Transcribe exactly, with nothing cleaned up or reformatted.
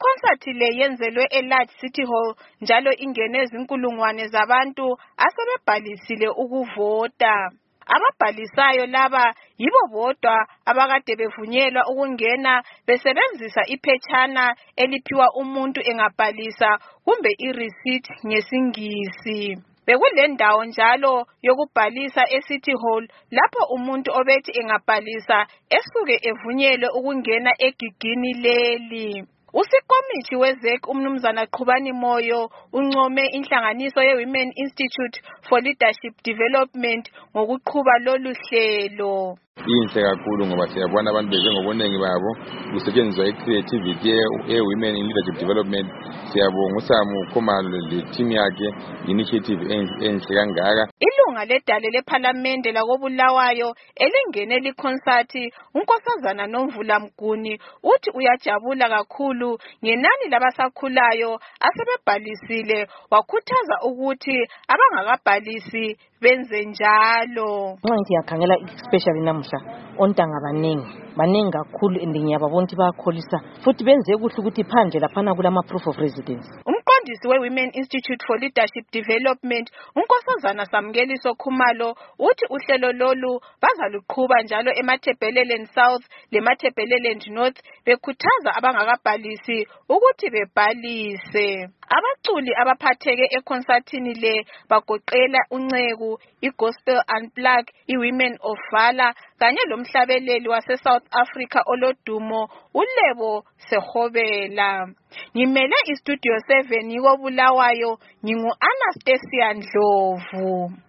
I-concert le yenzelwe eLarge City Hall njalo ingene ezinkulungwane zabantu asebebhalisile ukuvota. Ababhalisayo laba yibo bodwa abakade bevunyelwa ukungena besebenzisa iphetshana eliphiwa umuntu engabhalisa kumbe i-receipt ngesingisi. Bekulendawo njalo yokubhalisa eCity Hall lapho umuntu obethi engabhalisa esuke evunyelwe ukungena egigini leli. Usikomithi wezek umnumzana Qhubani Moyo uncome inhlanganiso ye-Women Institute for Leadership Development ngokuqhuba lolu hlelo. Inhle kakhulu ngoba siyabona abantu beze ngobunengi babo kusetshenziswa i-creativity ye-Women in Leadership Development. Siyabonga uSamu Khumalo le-team yakhe initiative enhle kangaka. Ilunga ledale lePhalamende lakoBulawayo elingene li-concert uNkosazana Nomvula Mguni uthi uyajabula kakhulu ngenani labasakhulayo asebebhalisile wakhuthaza ukuthi abangakabhalisi benze njalo. Ngithi yakhangela especially namuhla ontanga baningi baningi kakhulu endingiyababona ukuthi bayakholisa futhi benze kuhle ukuthi phandle laphana kulama proof of residence. Umqondisi we-Women Institute for Leadership Development uNkosazana Samukeliso Khumalo uthi uhlelo lolu bazaluqhuba njalo eMathebhelelen South leMathebhelelen North bekhuthaza abangakabhalisi ukuthi bebhalise. Abaculi abaphatheke econcertini le bagoqela uNceku, iGospel Unplug, iWomen of Valor kanye lomhlabeleli wase-South Africa olodumo uLebo Sehobela. Ngimele iStudio seven yiko Bulawayo, ngingu Anastasia Ndlovu.